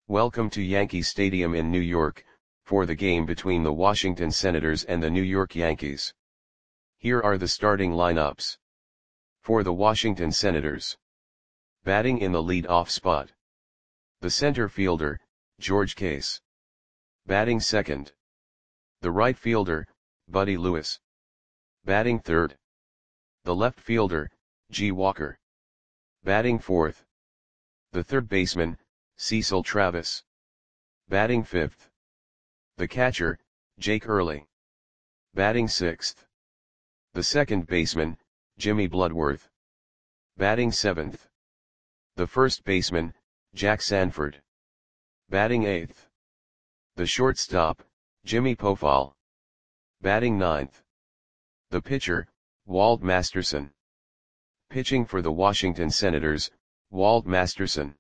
Welcome to Yankee Stadium in New York, for the game between the Washington Senators and the New York Yankees. Here are the starting lineups. For the Washington Senators. Batting in the lead-off spot. The center fielder, George Case. Batting second. The right fielder, Buddy Lewis. Batting third. The left fielder, G. Walker. Batting fourth. The third baseman, Cecil Travis. Batting fifth. The catcher, Jake Early. Batting sixth. The second baseman, Jimmy Bloodworth. Batting seventh. The first baseman, Jack Sanford. Batting eighth. The shortstop, Jimmy Pofall. Batting ninth. The pitcher, Walt Masterson. Pitching for the Washington Senators, Walt Masterson.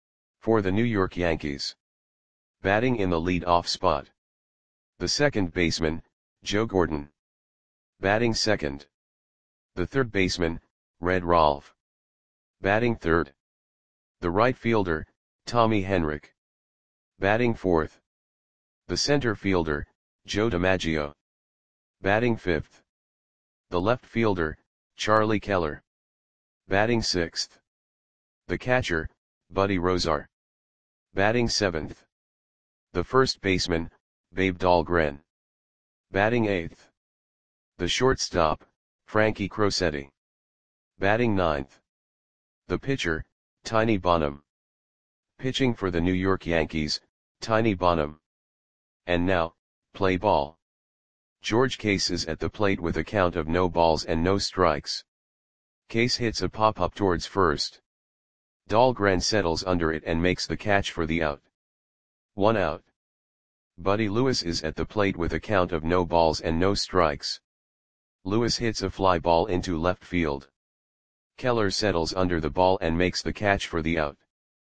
For the New York Yankees. Batting in the lead-off spot. The second baseman, Joe Gordon. Batting second. The third baseman, Red Rolfe. Batting third. The right fielder, Tommy Henrich. Batting fourth. The center fielder, Joe DiMaggio. Batting fifth. The left fielder, Charlie Keller. Batting sixth. The catcher, Buddy Rozar. Batting seventh. The first baseman, Babe Dahlgren. Batting eighth. The shortstop, Frankie Crosetti. Batting ninth. The pitcher, Tiny Bonham. Pitching for the New York Yankees, Tiny Bonham. And now, play ball. George Case is at the plate with a count of no balls and no strikes. Case hits a pop-up towards first. Dahlgren settles under it and makes the catch for the out. 1 out. Buddy Lewis is at the plate with a count of no balls and no strikes. Lewis hits a fly ball into left field. Keller settles under the ball and makes the catch for the out.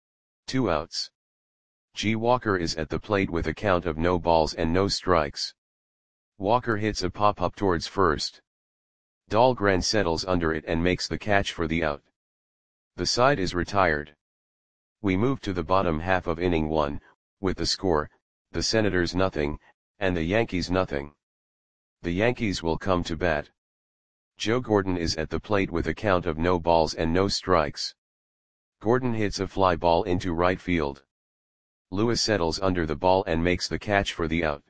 2 outs. G. Walker is at the plate with a count of no balls and no strikes. Walker hits a pop-up towards first. Dahlgren settles under it and makes the catch for the out. The side is retired. We move to the bottom half of inning 1, with the score, the Senators nothing, and the Yankees nothing. The Yankees will come to bat. Joe Gordon is at the plate with a count of no balls and no strikes. Gordon hits a fly ball into right field. Lewis settles under the ball and makes the catch for the out.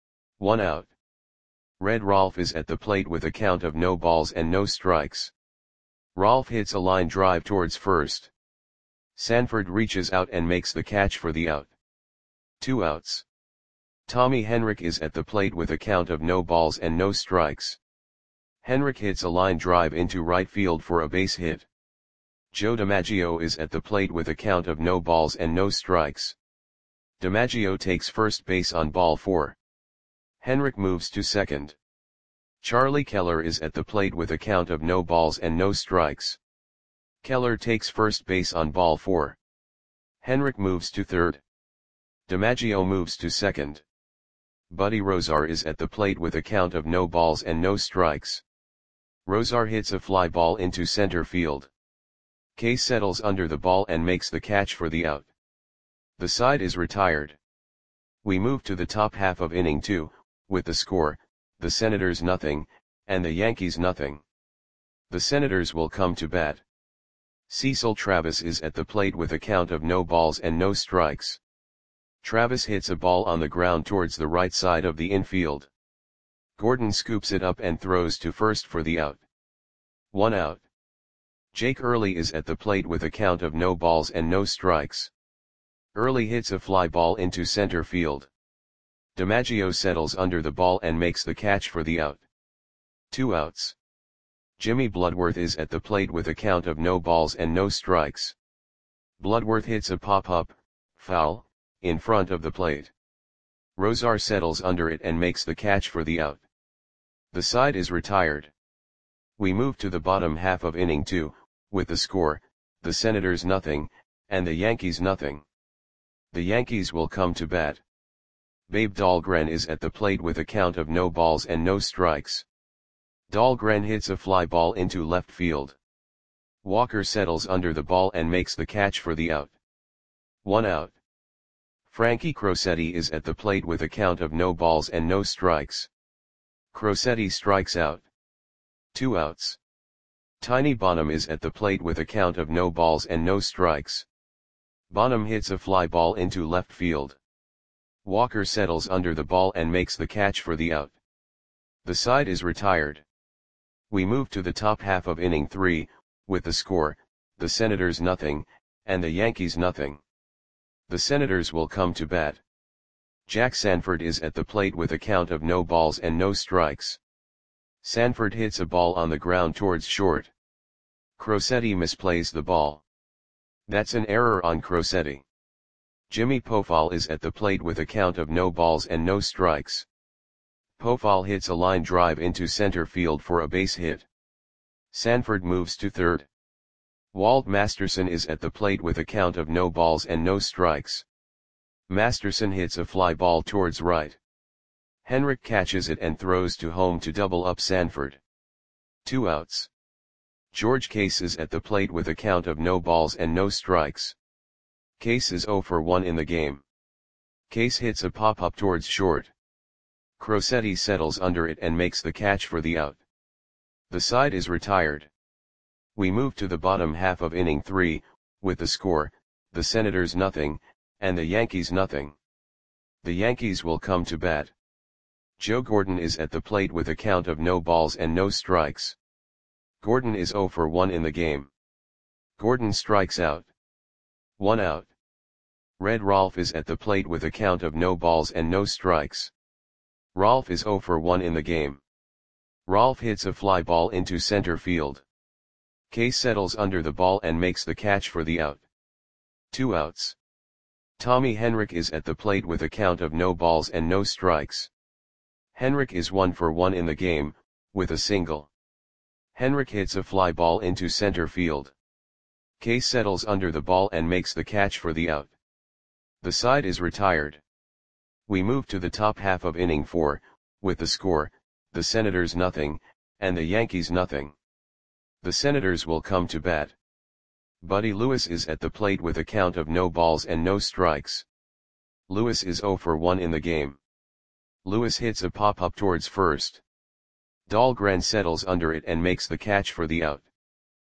1 out. Red Rolfe is at the plate with a count of no balls and no strikes. Rolfe hits a line drive towards first. Sanford reaches out and makes the catch for the out. 2 outs. Tommy Henrich is at the plate with a count of no balls and no strikes. Henrich hits a line drive into right field for a base hit. Joe DiMaggio is at the plate with a count of no balls and no strikes. DiMaggio takes first base on ball 4. Henrich moves to second. Charlie Keller is at the plate with a count of no balls and no strikes. Keller takes first base on ball 4. Henrich moves to third. DiMaggio moves to second. Buddy Rozar is at the plate with a count of no balls and no strikes. Rozar hits a fly ball into center field. Case settles under the ball and makes the catch for the out. The side is retired. We move to the top half of inning 2, with the score, the Senators nothing, and the Yankees nothing. The Senators will come to bat. Cecil Travis is at the plate with a count of no balls and no strikes. Travis hits a ball on the ground towards the right side of the infield. Gordon scoops it up and throws to first for the out. 1 out. Jake Early is at the plate with a count of no balls and no strikes. Early hits a fly ball into center field. DiMaggio settles under the ball and makes the catch for the out. 2 outs. Jimmy Bloodworth is at the plate with a count of no balls and no strikes. Bloodworth hits a pop-up, foul, in front of the plate. Rozar settles under it and makes the catch for the out. The side is retired. We move to the bottom half of inning 2, with the score, the Senators nothing, and the Yankees nothing. The Yankees will come to bat. Babe Dahlgren is at the plate with a count of no balls and no strikes. Dahlgren hits a fly ball into left field. Walker settles under the ball and makes the catch for the out. 1 out. Frankie Crosetti is at the plate with a count of no balls and no strikes. Crosetti strikes out. 2 outs. Tiny Bonham is at the plate with a count of no balls and no strikes. Bonham hits a fly ball into left field. Walker settles under the ball and makes the catch for the out. The side is retired. We move to the top half of inning 3, with the score, the Senators nothing, and the Yankees nothing. The Senators will come to bat. Jack Sanford is at the plate with a count of no balls and no strikes. Sanford hits a ball on the ground towards short. Crosetti misplays the ball. That's an error on Crosetti. Jimmy Pofall is at the plate with a count of no balls and no strikes. Pofall hits a line drive into center field for a base hit. Sanford moves to third. Walt Masterson is at the plate with a count of no balls and no strikes. Masterson hits a fly ball towards right. Henrik catches it and throws to home to double up Sanford. 2 outs. George Case is at the plate with a count of no balls and no strikes. Case is 0 for 1 in the game. Case hits a pop-up towards short. Crosetti settles under it and makes the catch for the out. The side is retired. We move to the bottom half of inning 3, with the score, the Senators nothing, and the Yankees nothing. The Yankees will come to bat. Joe Gordon is at the plate with a count of no balls and no strikes. Gordon is 0 for 1 in the game. Gordon strikes out. 1 out. Red Rolfe is at the plate with a count of no balls and no strikes. Rolfe is 0 for 1 in the game. Rolfe hits a fly ball into center field. Case settles under the ball and makes the catch for the out. 2 outs. Tommy Henrik is at the plate with a count of no balls and no strikes. Henrik is 1 for 1 in the game, with a single. Henrik hits a fly ball into center field. Case settles under the ball and makes the catch for the out. The side is retired. We move to the top half of inning 4, with the score, the Senators nothing, and the Yankees nothing. The Senators will come to bat. Buddy Lewis is at the plate with a count of no balls and no strikes. Lewis is 0 for 1 in the game. Lewis hits a pop-up towards first. Dahlgren settles under it and makes the catch for the out.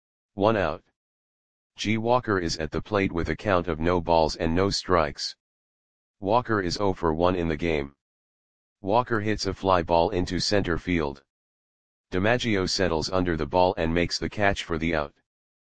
1 out. G. Walker is at the plate with a count of no balls and no strikes. Walker is 0 for 1 in the game. Walker hits a fly ball into center field. DiMaggio settles under the ball and makes the catch for the out.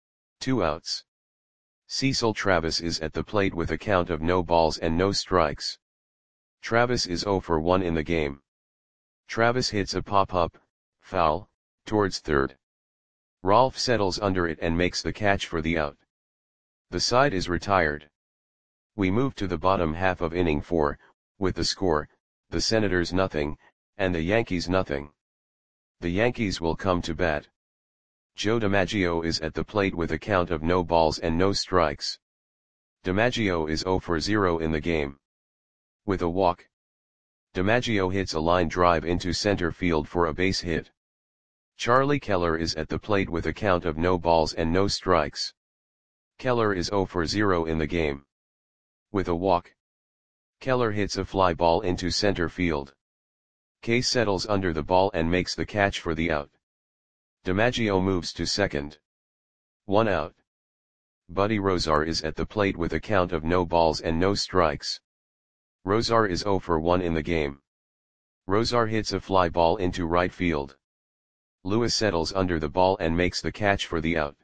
2 outs. Cecil Travis is at the plate with a count of no balls and no strikes. Travis is 0 for 1 in the game. Travis hits a pop-up, foul, towards third. Rolfe settles under it and makes the catch for the out. The side is retired. We move to the bottom half of inning 4, with the score, the Senators nothing, and the Yankees nothing. The Yankees will come to bat. Joe DiMaggio is at the plate with a count of no balls and no strikes. DiMaggio is 0 for 0 in the game. With a walk. DiMaggio hits a line drive into center field for a base hit. Charlie Keller is at the plate with a count of no balls and no strikes. Keller is 0 for 0 in the game. With a walk. Keller hits a fly ball into center field. Case settles under the ball and makes the catch for the out. DiMaggio moves to second. 1 out. Buddy Rozar is at the plate with a count of no balls and no strikes. Rozar is 0 for 1 in the game. Rozar hits a fly ball into right field. Lewis settles under the ball and makes the catch for the out.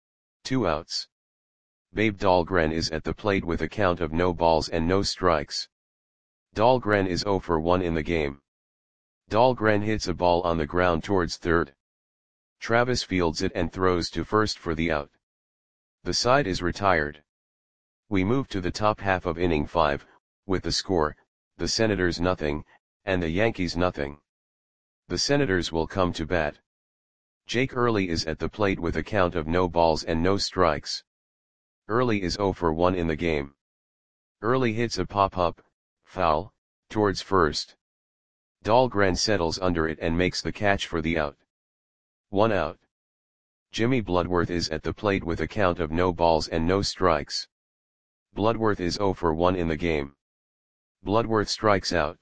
2 outs. Babe Dahlgren is at the plate with a count of no balls and no strikes. Dahlgren is 0 for 1 in the game. Dahlgren hits a ball on the ground towards third. Travis fields it and throws to first for the out. The side is retired. We move to the top half of inning 5, with the score, the Senators nothing, and the Yankees nothing. The Senators will come to bat. Jake Early is at the plate with a count of no balls and no strikes. Early is 0 for 1 in the game. Early hits a pop-up, foul, towards first. Dahlgren settles under it and makes the catch for the out. 1 out. Jimmy Bloodworth is at the plate with a count of no balls and no strikes. Bloodworth is 0 for 1 in the game. Bloodworth strikes out.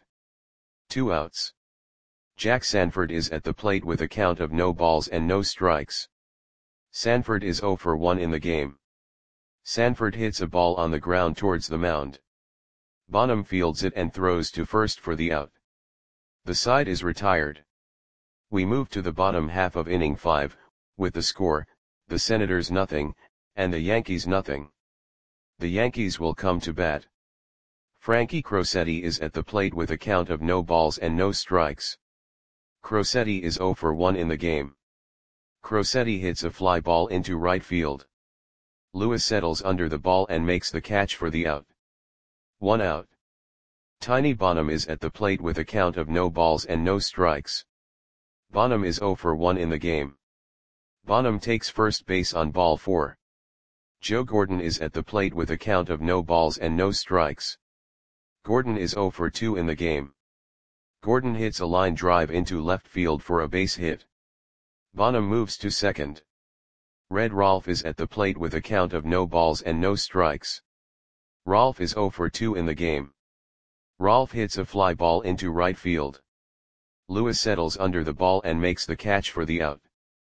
2 outs. Jack Sanford is at the plate with a count of no balls and no strikes. Sanford is 0 for 1 in the game. Sanford hits a ball on the ground towards the mound. Bonham fields it and throws to first for the out. The side is retired. We move to the bottom half of inning 5, with the score, the Senators nothing, and the Yankees nothing. The Yankees will come to bat. Frankie Crosetti is at the plate with a count of no balls and no strikes. Crosetti is 0 for 1 in the game. Crosetti hits a fly ball into right field. Lewis settles under the ball and makes the catch for the out. 1 out. Tiny Bonham is at the plate with a count of no balls and no strikes. Bonham is 0 for 1 in the game. Bonham takes first base on ball 4. Joe Gordon is at the plate with a count of no balls and no strikes. Gordon is 0 for 2 in the game. Gordon hits a line drive into left field for a base hit. Bonham moves to second. Red Rolfe is at the plate with a count of no balls and no strikes. Rolfe is 0 for 2 in the game. Rolfe hits a fly ball into right field. Lewis settles under the ball and makes the catch for the out.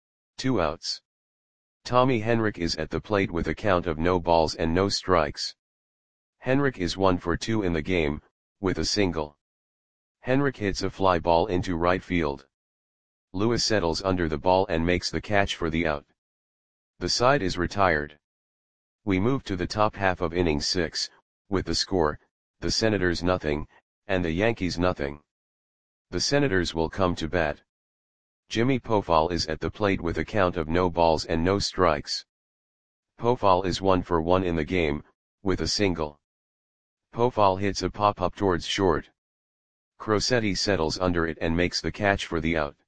2 outs. Tommy Henrich is at the plate with a count of no balls and no strikes. Henrich is 1 for 2 in the game, with a single. Henrich hits a fly ball into right field. Lewis settles under the ball and makes the catch for the out. The side is retired. We move to the top half of inning 6, with the score, the Senators nothing, and the Yankees nothing. The Senators will come to bat. Jimmy Pofall is at the plate with a count of no balls and no strikes. Pofall is 1 for 1 in the game, with a single. Pofall hits a pop-up towards short. Crosetti settles under it and makes the catch for the out.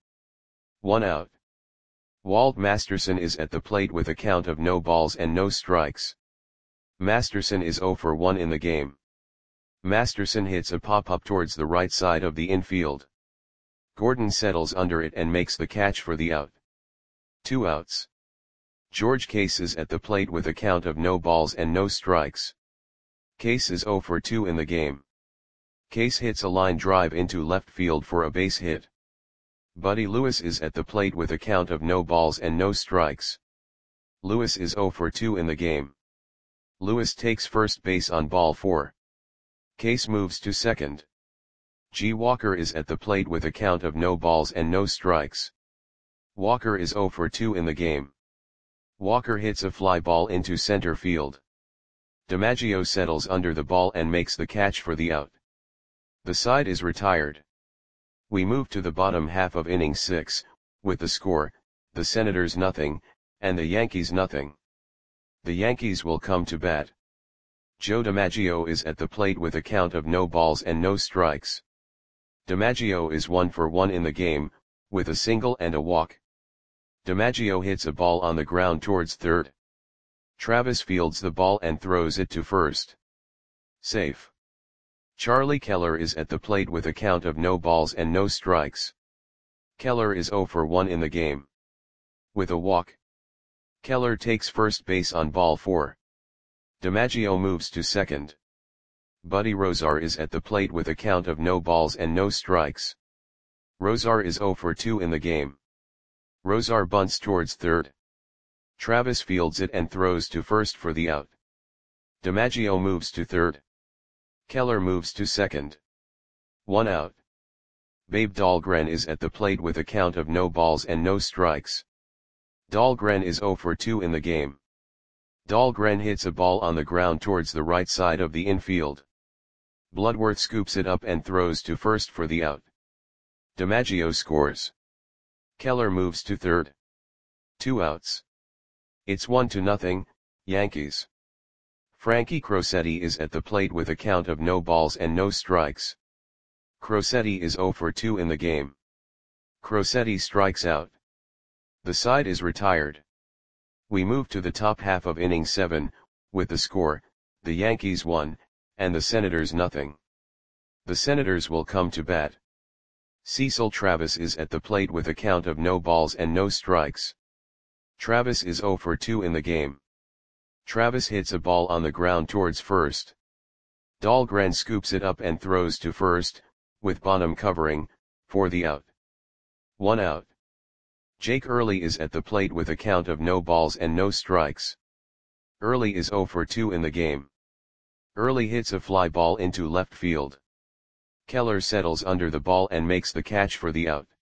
1 out. Walt Masterson is at the plate with a count of no balls and no strikes. Masterson is 0 for 1 in the game. Masterson hits a pop-up towards the right side of the infield. Gordon settles under it and makes the catch for the out. 2 outs. George Case is at the plate with a count of no balls and no strikes. Case is 0 for 2 in the game. Case hits a line drive into left field for a base hit. Buddy Lewis is at the plate with a count of no balls and no strikes. Lewis is 0 for 2 in the game. Lewis takes first base on ball 4. Case moves to second. G. Walker is at the plate with a count of no balls and no strikes. Walker is 0 for 2 in the game. Walker hits a fly ball into center field. DiMaggio settles under the ball and makes the catch for the out. The side is retired. We move to the bottom half of inning 6, with the score, the Senators nothing, and the Yankees nothing. The Yankees will come to bat. Joe DiMaggio is at the plate with a count of no balls and no strikes. DiMaggio is 1 for 1 in the game, with a single and a walk. DiMaggio hits a ball on the ground towards third. Travis fields the ball and throws it to first. Safe. Charlie Keller is at the plate with a count of no balls and no strikes. Keller is 0 for 1 in the game. With a walk. Keller takes first base on ball 4. DiMaggio moves to second. Buddy Rozar is at the plate with a count of no balls and no strikes. Rozar is 0 for 2 in the game. Rozar bunts towards third. Travis fields it and throws to first for the out. DiMaggio moves to third. Keller moves to second. 1 out. Babe Dahlgren is at the plate with a count of no balls and no strikes. Dahlgren is 0 for 2 in the game. Dahlgren hits a ball on the ground towards the right side of the infield. Bloodworth scoops it up and throws to first for the out. DiMaggio scores. Keller moves to third. 2 outs. It's 1-0, Yankees. Frankie Crosetti is at the plate with a count of no balls and no strikes. Crosetti is 0 for 2 in the game. Crosetti strikes out. The side is retired. We move to the top half of inning 7, with the score, the Yankees 1, and the Senators nothing. The Senators will come to bat. Cecil Travis is at the plate with a count of no balls and no strikes. Travis is 0 for 2 in the game. Travis hits a ball on the ground towards first. Dahlgren scoops it up and throws to first, with Bonham covering, for the out. 1 out. Jake Early is at the plate with a count of no balls and no strikes. Early is 0 for 2 in the game. Early hits a fly ball into left field. Keller settles under the ball and makes the catch for the out.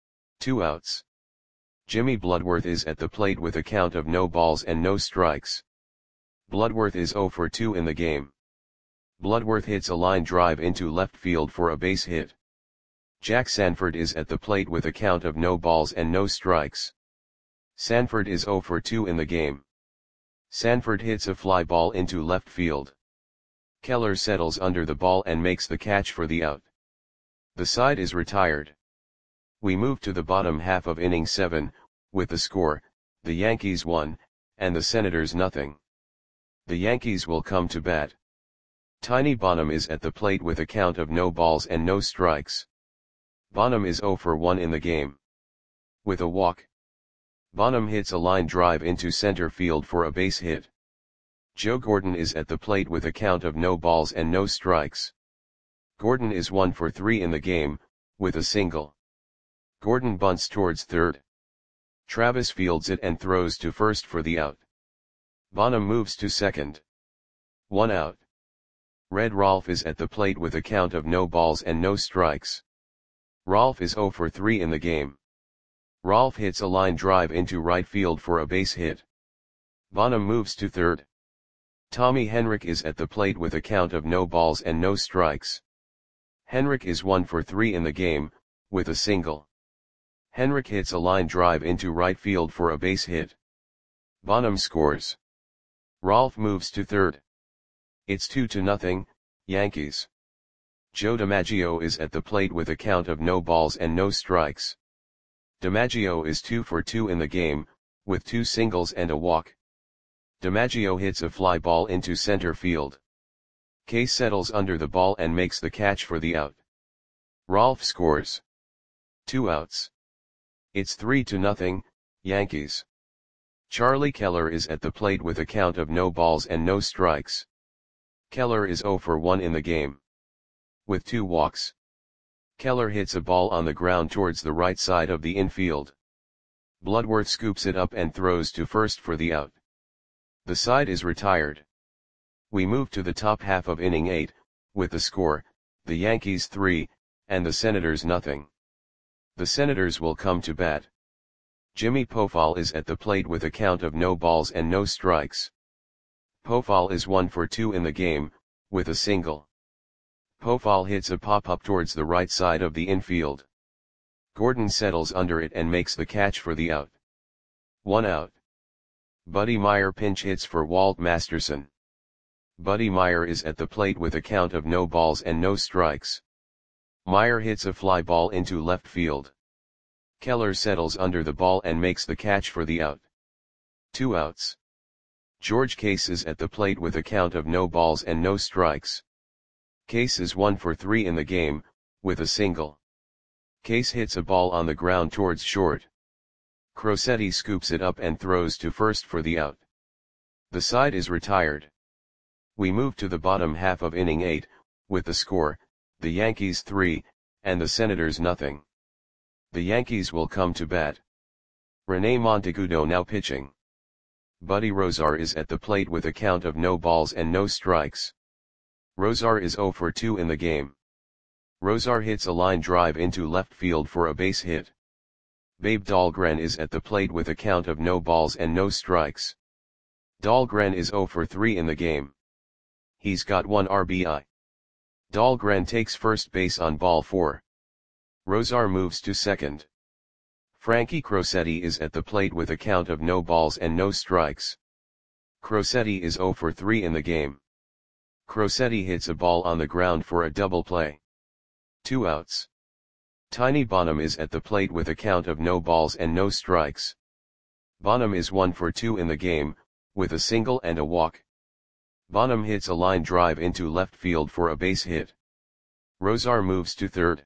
2 outs. Jimmy Bloodworth is at the plate with a count of no balls and no strikes. Bloodworth is 0 for 2 in the game. Bloodworth hits a line drive into left field for a base hit. Jack Sanford is at the plate with a count of no balls and no strikes. Sanford is 0 for 2 in the game. Sanford hits a fly ball into left field. Keller settles under the ball and makes the catch for the out. The side is retired. We move to the bottom half of inning 7, with the score, the Yankees 1, and the Senators nothing. The Yankees will come to bat. Tiny Bonham is at the plate with a count of no balls and no strikes. Bonham is 0 for 1 in the game. With a walk. Bonham hits a line drive into center field for a base hit. Joe Gordon is at the plate with a count of no balls and no strikes. Gordon is 1 for 3 in the game, with a single. Gordon bunts towards third. Travis fields it and throws to first for the out. Bonham moves to second. 1 out. Red Rolfe is at the plate with a count of no balls and no strikes. Rolfe is 0 for 3 in the game. Rolfe hits a line drive into right field for a base hit. Bonham moves to third. Tommy Henrich is at the plate with a count of no balls and no strikes. Henrich is 1 for 3 in the game, with a single. Henrich hits a line drive into right field for a base hit. Bonham scores. Rolfe moves to third. It's 2-0, Yankees. Joe DiMaggio is at the plate with a count of no balls and no strikes. DiMaggio is 2 for 2 in the game, with 2 singles and a walk. DiMaggio hits a fly ball into center field. Case settles under the ball and makes the catch for the out. Rolfe scores. 2 outs. It's 3-0, Yankees. Charlie Keller is at the plate with a count of no balls and no strikes. Keller is 0 for 1 in the game. With 2 walks. Keller hits a ball on the ground towards the right side of the infield. Bloodworth scoops it up and throws to first for the out. The side is retired. We move to the top half of inning 8, with the score, the Yankees 3, and the Senators nothing. The Senators will come to bat. Jimmy Pofall is at the plate with a count of no balls and no strikes. Pofall is 1 for 2 in the game, with a single. Pofall hits a pop-up towards the right side of the infield. Gordon settles under it and makes the catch for the out. 1 out. Buddy Meyer pinch hits for Walt Masterson. Buddy Meyer is at the plate with a count of no balls and no strikes. Meyer hits a fly ball into left field. Keller settles under the ball and makes the catch for the out. 2 outs. George Case is at the plate with a count of no balls and no strikes. Case is 1 for 3 in the game, with a single. Case hits a ball on the ground towards short. Crosetti scoops it up and throws to first for the out. The side is retired. We move to the bottom half of inning 8, with the score, the Yankees 3, and the Senators nothing. The Yankees will come to bat. Rene Monteagudo now pitching. Buddy Rozar is at the plate with a count of no balls and no strikes. Rozar is 0 for 2 in the game. Rozar hits a line drive into left field for a base hit. Babe Dahlgren is at the plate with a count of no balls and no strikes. Dahlgren is 0 for 3 in the game. He's got 1 RBI. Dahlgren takes first base on ball 4. Rozar moves to second. Frankie Crosetti is at the plate with a count of no balls and no strikes. Crosetti is 0 for 3 in the game. Crosetti hits a ball on the ground for a double play. 2 outs. Tiny Bonham is at the plate with a count of no balls and no strikes. Bonham is 1 for 2 in the game, with a single and a walk. Bonham hits a line drive into left field for a base hit. Rozar moves to third.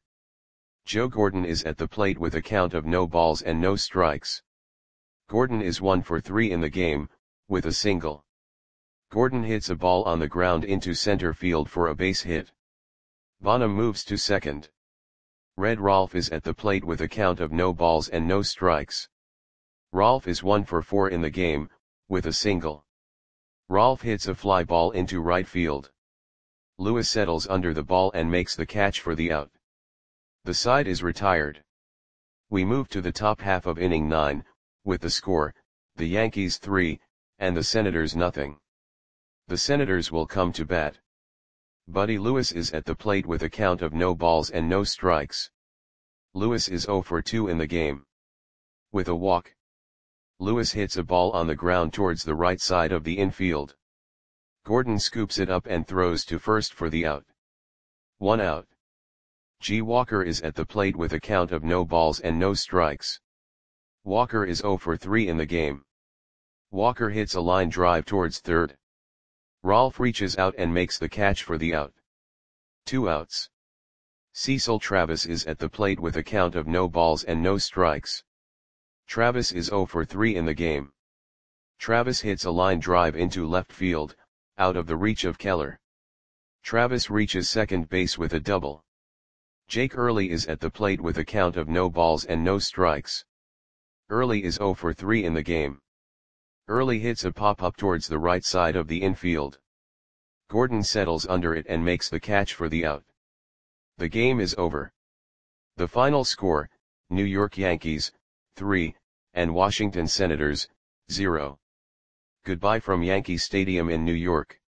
Joe Gordon is at the plate with a count of no balls and no strikes. Gordon is 1 for 3 in the game, with a single. Gordon hits a ball on the ground into center field for a base hit. Bonham moves to second. Red Rolfe is at the plate with a count of no balls and no strikes. Rolfe is 1 for 4 in the game, with a single. Rolfe hits a fly ball into right field. Lewis settles under the ball and makes the catch for the out. The side is retired. We move to the top half of inning 9, with the score, the Yankees 3, and the Senators nothing. The Senators will come to bat. Buddy Lewis is at the plate with a count of no balls and no strikes. Lewis is 0 for 2 in the game. With a walk, Lewis hits a ball on the ground towards the right side of the infield. Gordon scoops it up and throws to first for the out. 1 out. G. Walker is at the plate with a count of no balls and no strikes. Walker is 0 for 3 in the game. Walker hits a line drive towards third. Rolfe reaches out and makes the catch for the out. 2 outs. Cecil Travis is at the plate with a count of no balls and no strikes. Travis is 0 for 3 in the game. Travis hits a line drive into left field, out of the reach of Keller. Travis reaches second base with a double. Jake Early is at the plate with a count of no balls and no strikes. Early is 0 for 3 in the game. Early hits a pop-up towards the right side of the infield. Gordon settles under it and makes the catch for the out. The game is over. The final score, New York Yankees, 3, and Washington Senators, 0. Goodbye from Yankee Stadium in New York.